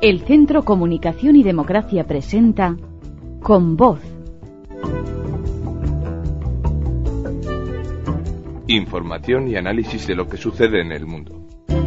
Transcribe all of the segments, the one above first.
El Centro Comunicación y Democracia presenta Con Voz. Información y análisis de lo que sucede en el mundo.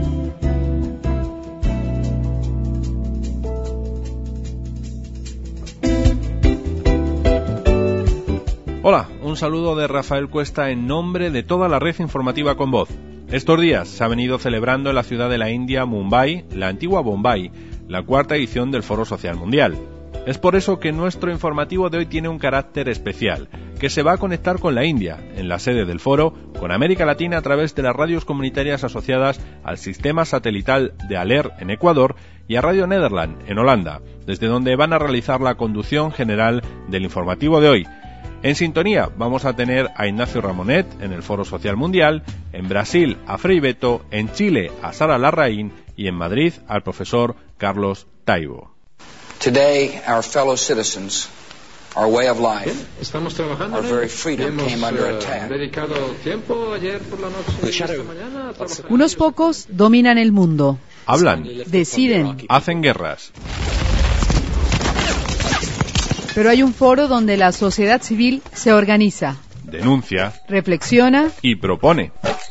Hola, un saludo de Rafael Cuesta en nombre de toda la red informativa Con Voz. Estos días se ha venido celebrando en la ciudad de la India, Mumbai, la antigua Bombay, la cuarta edición del Foro Social Mundial. Es por eso que nuestro informativo de hoy tiene un carácter especial, que se va a conectar con la India, en la sede del foro, con América Latina a través de las radios comunitarias asociadas al sistema satelital de ALER en Ecuador y a Radio Nederland en Holanda, desde donde van a realizar la conducción general del informativo de hoy. En sintonía vamos a tener a Ignacio Ramonet en el Foro Social Mundial, en Brasil a Frei Beto, en Chile a Sara Larraín y en Madrid al profesor Carlos Taibo. Today, our fellow citizens, our way of life, estamos trabajando, our very freedom came under attack. Dedicado tiempo ayer por la noche y esta mañana a trabajar. Unos pocos dominan el mundo. Hablan, Deciden. hacen guerras. Pero hay un foro donde la sociedad civil se organiza, Denuncia reflexiona. y propone.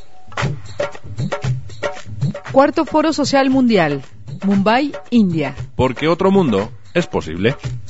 Cuarto Foro Social Mundial, Mumbai, India. Porque otro mundo es posible.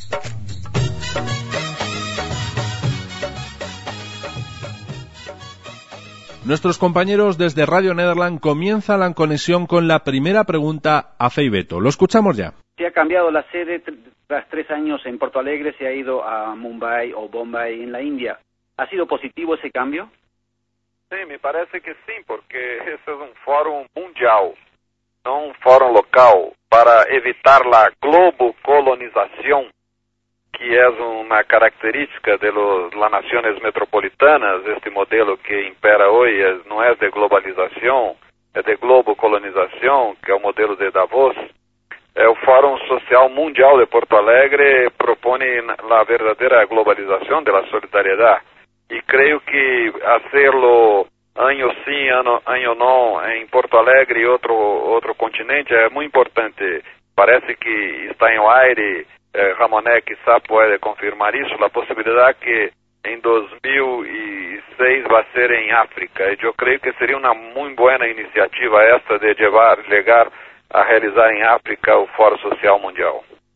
Nuestros compañeros desde Radio Nederland comienzan la conexión con la primera pregunta a Frei Beto. Lo escuchamos ya. Se ha cambiado la sede tras 3 años en Porto Alegre, se ha ido a Mumbai o Bombay en la India. ¿Ha sido positivo ese cambio? Sí, me parece que sí, porque ese es un foro mundial, no un foro local, para evitar la globocolonización, que es una característica de las naciones metropolitanas. Este modelo que impera hoy no es de globalización, es de globocolonización, que es el modelo de Davos. El Fórum Social Mundial de Porto Alegre propone la verdadera globalización de la solidaridad. Y creo que hacerlo año sí, año no, en Porto Alegre y otro continente es muy importante. Parece que está en el aire, Ramonet quizá puede confirmar eso, la posibilidad que en 2006 va a ser en África. Y yo creo que sería una muy buena iniciativa esta de llegar a realizar en África el Foro Social Mundial.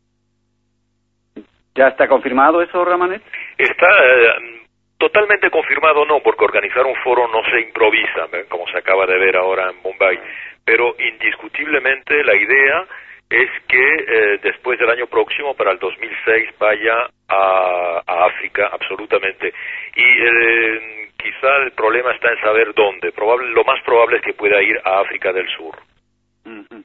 ¿Ya está confirmado eso, Ramonet? Está totalmente confirmado, no, porque organizar un foro no se improvisa, como se acaba de ver ahora en Bombay, pero indiscutiblemente la idea es que después del año próximo, para el 2006, vaya a África, absolutamente. Y quizá el problema está en saber dónde. Lo más probable es que pueda ir a África del Sur. Uh-huh.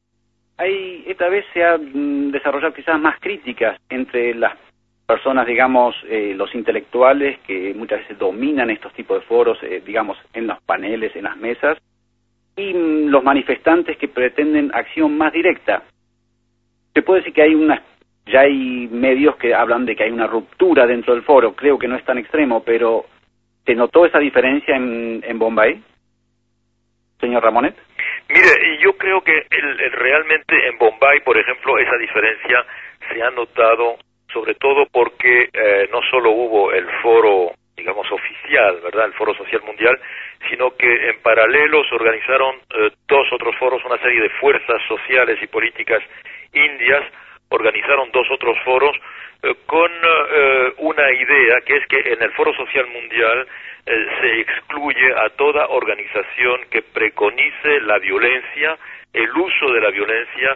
Esta vez se han desarrollado quizás más críticas entre las personas, digamos, los intelectuales que muchas veces dominan estos tipos de foros, digamos, en los paneles, en las mesas, y los manifestantes que pretenden acción más directa. Se puede decir que ya hay medios que hablan de que hay una ruptura dentro del foro. Creo que no es tan extremo, pero ¿se notó esa diferencia en Bombay, señor Ramonet? Mire, yo creo que realmente en Bombay, por ejemplo, esa diferencia se ha notado sobre todo porque no solo hubo el foro, digamos, oficial, ¿verdad?, el Foro Social Mundial, sino que en paralelo se organizaron 2 otros foros, una serie de fuerzas sociales y políticas indias organizaron 2 otros foros con una idea, que es que en el Foro Social Mundial se excluye a toda organización que preconice la violencia, el uso de la violencia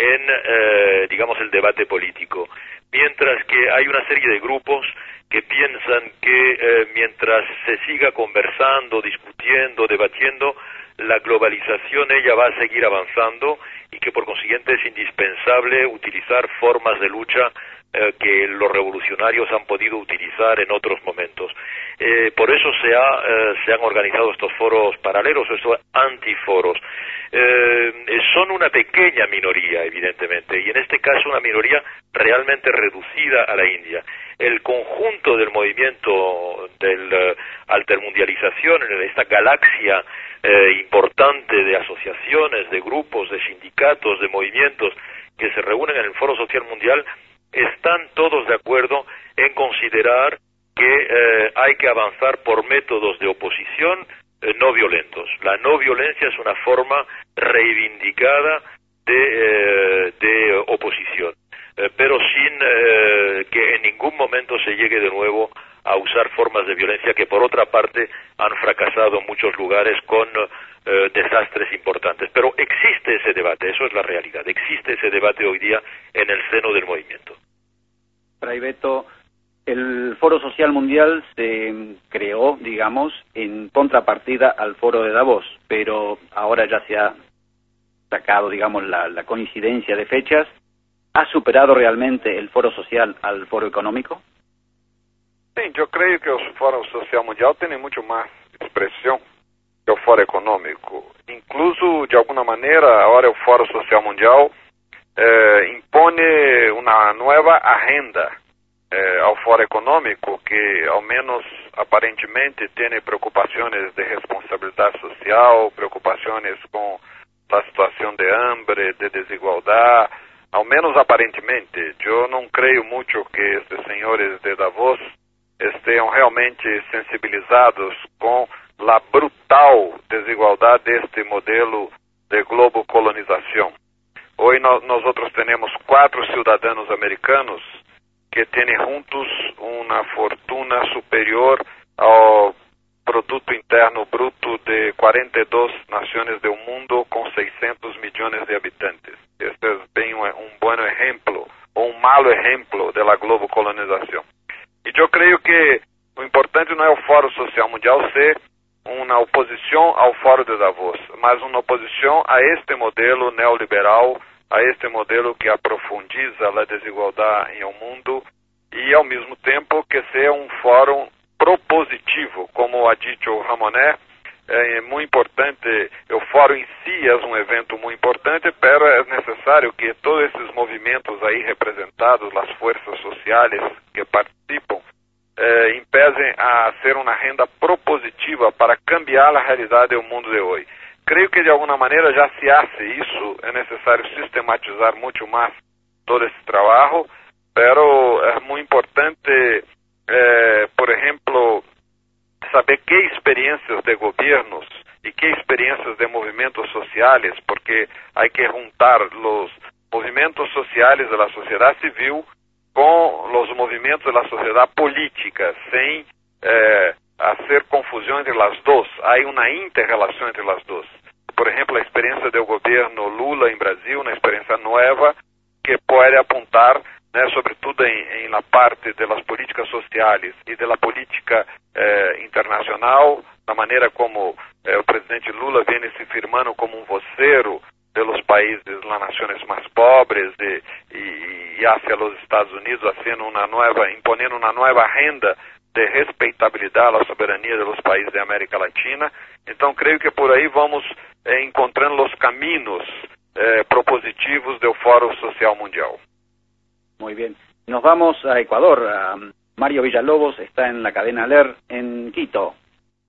en, digamos, el debate político. Mientras que hay una serie de grupos que piensan que mientras se siga conversando, discutiendo, debatiendo, la globalización ella va a seguir avanzando y que por consiguiente es indispensable utilizar formas de lucha que los revolucionarios han podido utilizar en otros momentos. Por eso se han organizado estos foros paralelos, estos antiforos. Son una pequeña minoría, evidentemente, y en este caso una minoría realmente reducida a la India. El conjunto del movimiento de altermundialización en esta galaxia importante de asociaciones, de grupos, de sindicatos, sindicatos, de movimientos que se reúnen en el Foro Social Mundial, están todos de acuerdo en considerar que hay que avanzar por métodos de oposición no violentos. La no violencia es una forma reivindicada de oposición, pero sin que en ningún momento se llegue de nuevo a usar formas de violencia que por otra parte han fracasado en muchos lugares con desastres importantes. Pero existe ese debate, eso es la realidad, existe ese debate hoy día en el seno del movimiento. Fray Beto, el Foro Social Mundial se creó, digamos, en contrapartida al Foro de Davos, pero ahora ya se ha sacado, digamos, la coincidencia de fechas. ¿Ha superado realmente el Foro Social al Foro Económico? Sim, eu creio que o Fórum Social Mundial tem muito mais expressão que o Fórum Econômico. Incluso, de alguma maneira, agora o Fórum Social Mundial impõe uma nova agenda ao Fórum Econômico, que, ao menos aparentemente, tem preocupações de responsabilidade social, preocupações com a situação de hambre, de desigualdade, ao menos aparentemente. Eu não creio muito que estes senhores de Davos estejam realmente sensibilizados com a brutal desigualdade deste modelo de globocolonização. Hoje nós outros temos 4 cidadãos americanos que têm juntos uma fortuna superior ao produto interno bruto de 42 nações do mundo com 600 milhões de habitantes. Este é bem um bom exemplo, ou um mau exemplo da globocolonização. E eu creio que o importante não é o Fórum Social Mundial ser uma oposição ao Fórum de Davos, mas uma oposição a este modelo neoliberal, a este modelo que aprofundiza a desigualdade no mundo e, ao mesmo tempo, que seja um fórum propositivo, como ha dito o Ramonet. É muito importante, o fórum em si é um evento muito importante, pero é necessário que todos esses movimentos aí representados, as forças sociais que participam, empecem a ser uma agenda propositiva para cambiar a realidade do mundo de hoje. Creio que de alguma maneira já se hace isso, é necessário sistematizar muito mais todo esse trabalho, pero é muito importante, por exemplo, saber que experiências de governos e que experiências de movimentos sociais, porque há que juntar os movimentos sociais da sociedade civil com os movimentos da sociedade política, sem hacer confusão entre as duas. Há uma inter-relação entre as duas. Por exemplo, a experiência do governo Lula em Brasil, uma experiência nova que pode apontar, sobretudo em la parte das políticas sociais e da política internacional, da maneira como o presidente Lula vem se firmando como um voceiro de los países, las naciones más pobres y hacia los Estados Unidos, imponiendo una nueva agenda de respeitabilidade à soberania dos países da América Latina. Então, creio que por aí vamos encontrando os caminhos propositivos do Fórum Social Mundial. Muy bien. Nos vamos a Ecuador. Mario Villalobos está en la cadena LER en Quito.